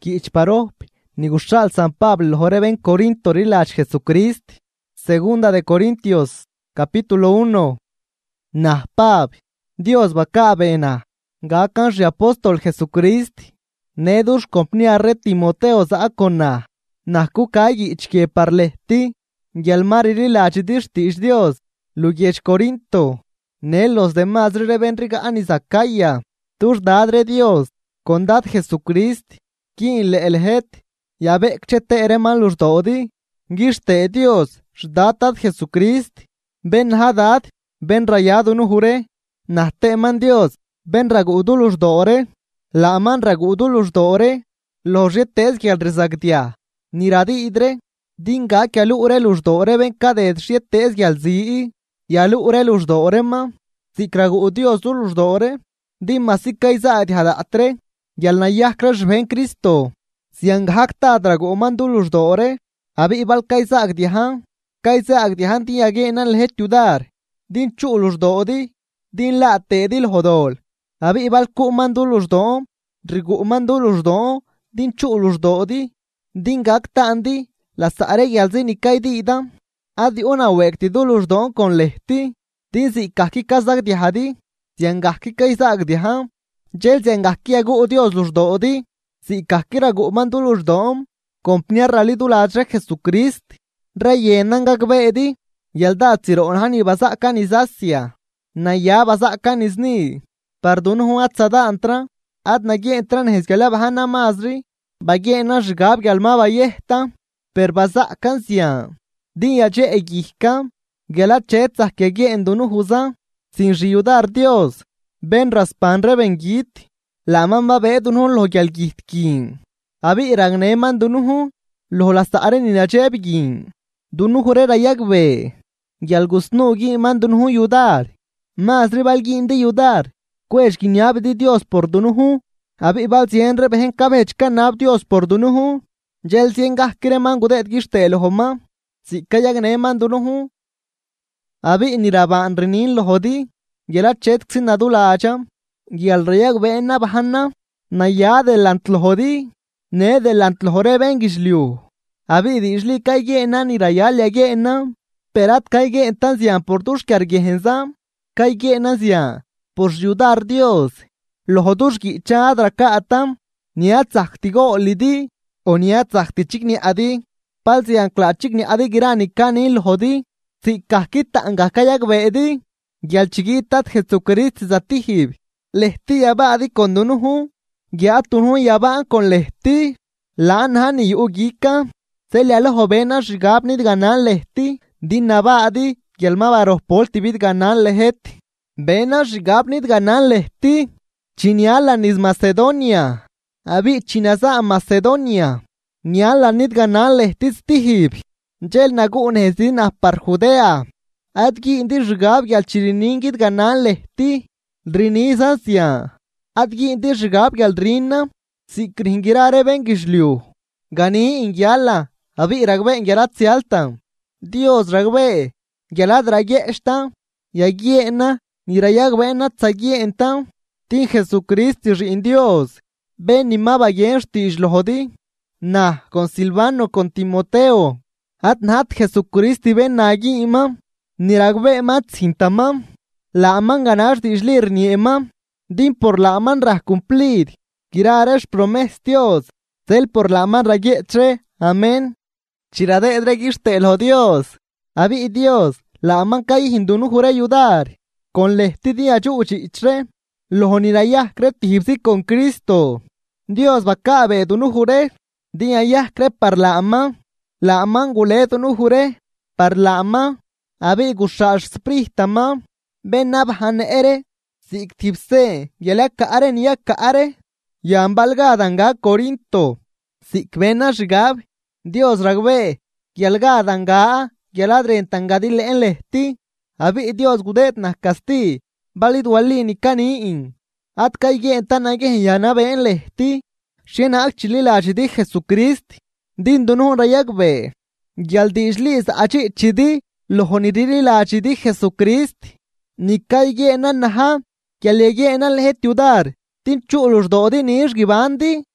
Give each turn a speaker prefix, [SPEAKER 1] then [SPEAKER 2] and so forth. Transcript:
[SPEAKER 1] Kichparop, Nigushal San Pablo, Joreben Corinto, Rilach Jesucrist. Segunda de Corintios, capítulo 1. Nahpab, Dios bakabena, gakan apóstol Jesucrist. Nedush compnia re Timoteo zakona. Nahku kayi ichke parlehti. Yalmari rilach dishtish Dios. Lugech Corinto. Ne los demás rebenriga anisakaya. Tush dadre Dios. Condad Jesucrist. Kin le elhet. Yabe chete ereman los dodi. Gishte Dios. Shdatad Jesucrist. Ben hadad. Ben rayado nuhure. Nahteman Dios. Ben ragudulus dore. La man ragudulus dore. Los yetes que al rezagdia. Niradi idre. Dinga que alure lus dore ben kadet yetes que al zi. Y alure lus dore ma. Si kragudios lus dore. Dima si kaisa hadatre. Y al nayah crash ben Cristo. Si anghakta dragomandulus dore. Abi ibal kaisa agdihan. Kaisa agdihan tiagenan lhetudar. Din chulus dodi. Din la te dil hodol. Abi ibal kumandulus do. Rigumandulus do. Din chulus dodi. Din gaktandi. La sare yalzini kaidi idam. Adi una wekti dulus do con lehti. Din si kaki kazak dihadi. Ziangaki kaisak diham. Jel ziangaki agu Dios lus dodi. Si kaki ragumandulus do. Compnia ralidulatre Jesucrist. Rayenan gagbedi. Yalda tsironhani basakan izasya. Naya basakan izni. Pardon huat sada antra. Ad nagi entran hezgala bahana mazri. Bagena shgab galma bayehta. Per basakan siya. Din yaje egihka. Gela chetza kegi endunu huza. Sin riyudar Dios. Ben raspan rebengit. Laman babedunun lo gyalgitkin. Abi iragneman dunuhu. Lo lasaren inajebgin. Dunuhure rayagbe. Gyalgusnugi man dunuhu yudar. Mazri balgin de yudar. Kwesh ginyab di Dios por dunuhu. Abi bal sienre behen kabechka nab Dios por dunuhu. Jel siengah kireman gudet gishte lohoma. Si kayagne man dunuhu. Abi niraban rinin lohodi. Gela chetksi nadula acham. Gyal rayag beena bahanna. Naya delant lohodi. Ne delant lohore ben gishliu. Abi dishli kaygena nirayal yagena. Perat kayge entan zian por tush kargehenza. Kaygena zian. Por ayudar Dios. Lohodush gi chadra kaatam. Niat zahtigo lidi. O niat zahtichik ni adi. Pal zian klachik ni adi girani kani lohodi. Si kahkita anga kayak beedi. Gyal chigitat Jesucrist zatihib. Lehti yaba adi kondunuhu. Gyatunhu yaba con lehti. Laan hani ugika. Se le alo jovena shigabnit ganan lehti. Din naba adi. Gyalma baros pol tibit ganan lehet. Bena shigabnit ganan lehti. Chinialanis Macedonia. Abi chinaza Macedonia. Nialanit ganan lehti stihib. Jel nagun hezina par Judea. Adgi indi shigab gyal chiriningit ganan lehti. Drinizasya. Adgi indi shigab gyal drina. Si kringirare ben gishliu. Gani ingyala. Abi ragbe ingyalat sialta. Dios ragbe. Gyalad ragye esta. Yagyena. Nirayagbe tsagye enta. Tin Jesucrist rin Dios. Ben nimaba yenshtish lohodi. Na con Silvano con Timoteo. At nat Jesucrist ben nagi ima. Niragbe mat sintama. La aman ganar tishlir ni ema. Din por la aman rah cumplir. Kiraresh promes Dios. Cel por la aman ragyetre. Amén. Chirade dregishte lo Dios. Abi Dios. La aman kai hindunu jure ayudar. Con lehti di ayuchi ichre. Lo nirayah cretihipsi con Cristo. Dios bakabe dunu jure. Di ayah cre par la aman. La aman gule dunu jure. Par la aman. Abi gushash sprihtama. Ben nabhan ere. Si tipse. Yelaka are niyaka are. Yambalga danga Corinto. Si kvena shigab. Dios ragbe. Yalga danga. Yaladre entangadile en lehti. Abi Dios gudet nakasti. Balid wali nikaniin. At kayge entanage yanabe en lehti. Shena akchili lachidi Jesucrist. Din dunun rayagbe. Yaldishlis achi chidi. Lohonidiri lachidi Jesucrist. Nikayge enanaha. Kyalege enal het yudar. Tin chulus dodi nish gibandi.